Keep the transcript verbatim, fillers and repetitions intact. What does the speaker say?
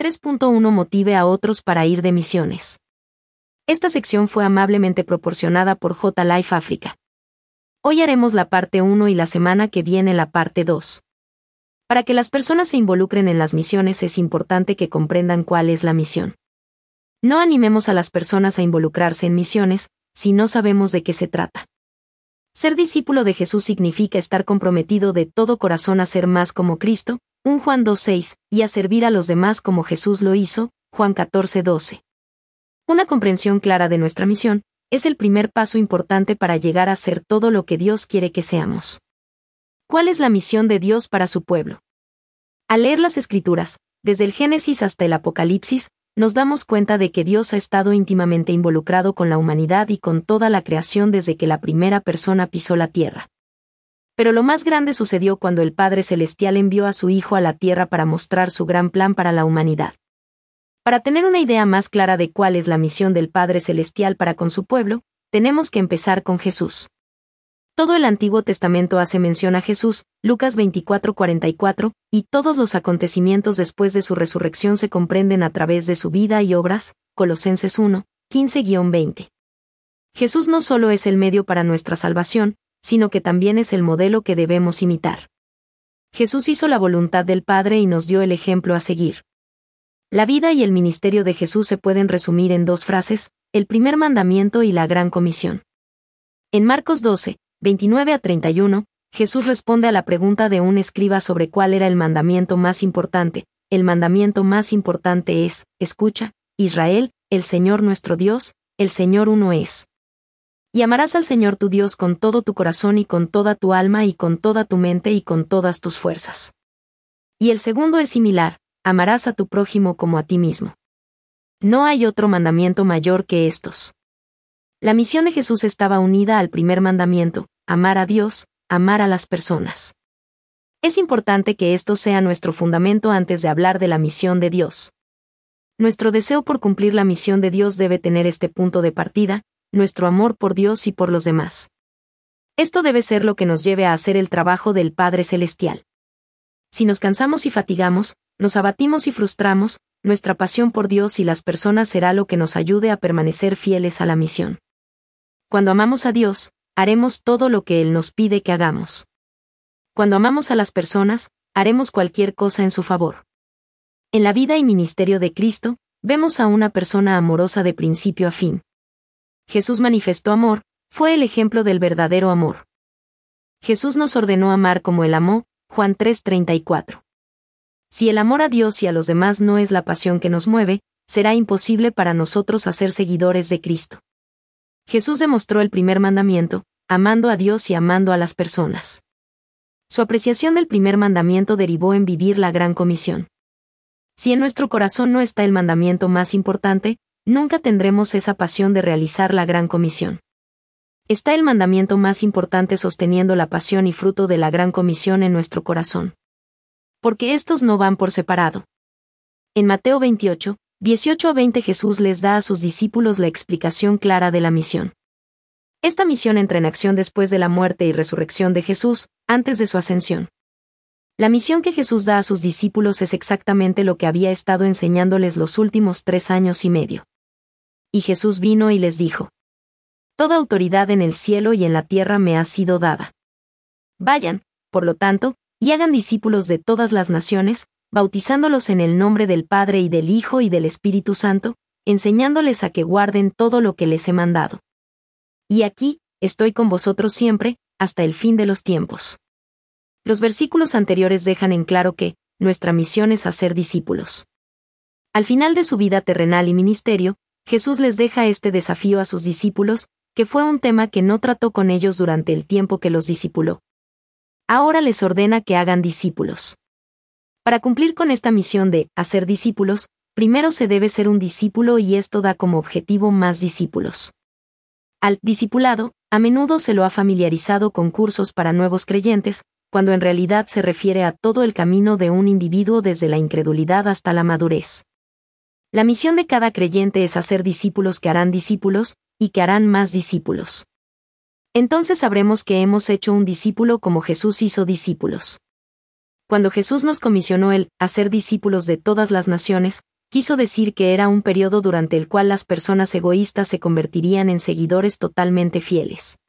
tres punto uno Motive a otros para ir de misiones. Esta sección fue amablemente proporcionada por J Life África. Hoy haremos la parte uno y la semana que viene la parte dos. Para que las personas se involucren en las misiones es importante que comprendan cuál es la misión. No animemos a las personas a involucrarse en misiones si no sabemos de qué se trata. Ser discípulo de Jesús significa estar comprometido de todo corazón a ser más como Cristo, Primera Juan dos seis, y a servir a los demás como Jesús lo hizo, Juan catorce doce. Una comprensión clara de nuestra misión es el primer paso importante para llegar a ser todo lo que Dios quiere que seamos. ¿Cuál es la misión de Dios para su pueblo? Al leer las Escrituras, desde el Génesis hasta el Apocalipsis, nos damos cuenta de que Dios ha estado íntimamente involucrado con la humanidad y con toda la creación desde que la primera persona pisó la tierra. Pero lo más grande sucedió cuando el Padre Celestial envió a su Hijo a la tierra para mostrar su gran plan para la humanidad. Para tener una idea más clara de cuál es la misión del Padre Celestial para con su pueblo, tenemos que empezar con Jesús. Todo el Antiguo Testamento hace mención a Jesús, Lucas veinticuatro cuarenta y cuatro, y todos los acontecimientos después de su resurrección se comprenden a través de su vida y obras, Colosenses uno, quince a veinte. Jesús no solo es el medio para nuestra salvación, sino que también es el modelo que debemos imitar. Jesús hizo la voluntad del Padre y nos dio el ejemplo a seguir. La vida y el ministerio de Jesús se pueden resumir en dos frases, el primer mandamiento y la gran comisión. En Marcos doce, veintinueve a treinta y uno, Jesús responde a la pregunta de un escriba sobre cuál era el mandamiento más importante. El mandamiento más importante es, escucha, Israel, el Señor nuestro Dios, el Señor uno es. Y amarás al Señor tu Dios con todo tu corazón y con toda tu alma y con toda tu mente y con todas tus fuerzas. Y el segundo es similar, amarás a tu prójimo como a ti mismo. No hay otro mandamiento mayor que estos. La misión de Jesús estaba unida al primer mandamiento, amar a Dios, amar a las personas. Es importante que esto sea nuestro fundamento antes de hablar de la misión de Dios. Nuestro deseo por cumplir la misión de Dios debe tener este punto de partida, nuestro amor por Dios y por los demás. Esto debe ser lo que nos lleve a hacer el trabajo del Padre Celestial. Si nos cansamos y fatigamos, nos abatimos y frustramos, nuestra pasión por Dios y las personas será lo que nos ayude a permanecer fieles a la misión. Cuando amamos a Dios, haremos todo lo que Él nos pide que hagamos. Cuando amamos a las personas, haremos cualquier cosa en su favor. En la vida y ministerio de Cristo, vemos a una persona amorosa de principio a fin. Jesús manifestó amor, fue el ejemplo del verdadero amor. Jesús nos ordenó amar como Él amó, Juan tres treinta y cuatro. Si el amor a Dios y a los demás no es la pasión que nos mueve, será imposible para nosotros ser seguidores de Cristo. Jesús demostró el primer mandamiento, amando a Dios y amando a las personas. Su apreciación del primer mandamiento derivó en vivir la gran comisión. Si en nuestro corazón no está el mandamiento más importante, nunca tendremos esa pasión de realizar la gran comisión. Está el mandamiento más importante sosteniendo la pasión y fruto de la gran comisión en nuestro corazón. Porque estos no van por separado. En Mateo veintiocho, dieciocho a veinte Jesús les da a sus discípulos la explicación clara de la misión. Esta misión entra en acción después de la muerte y resurrección de Jesús, antes de su ascensión. La misión que Jesús da a sus discípulos es exactamente lo que había estado enseñándoles los últimos tres años y medio. Y Jesús vino y les dijo: Toda autoridad en el cielo y en la tierra me ha sido dada. Vayan, por lo tanto, y hagan discípulos de todas las naciones, bautizándolos en el nombre del Padre y del Hijo y del Espíritu Santo, enseñándoles a que guarden todo lo que les he mandado. Y aquí, estoy con vosotros siempre, hasta el fin de los tiempos. Los versículos anteriores dejan en claro que, nuestra misión es hacer discípulos. Al final de su vida terrenal y ministerio, Jesús les deja este desafío a sus discípulos, que fue un tema que no trató con ellos durante el tiempo que los discipuló. Ahora les ordena que hagan discípulos. Para cumplir con esta misión de hacer discípulos, primero se debe ser un discípulo y esto da como objetivo más discípulos. Al discipulado, a menudo se lo ha familiarizado con cursos para nuevos creyentes, cuando en realidad se refiere a todo el camino de un individuo desde la incredulidad hasta la madurez. La misión de cada creyente es hacer discípulos que harán discípulos, y que harán más discípulos. Entonces sabremos que hemos hecho un discípulo como Jesús hizo discípulos. Cuando Jesús nos comisionó el hacer discípulos de todas las naciones, Quiso decir que era un periodo durante el cual las personas egoístas se convertirían en seguidores totalmente fieles.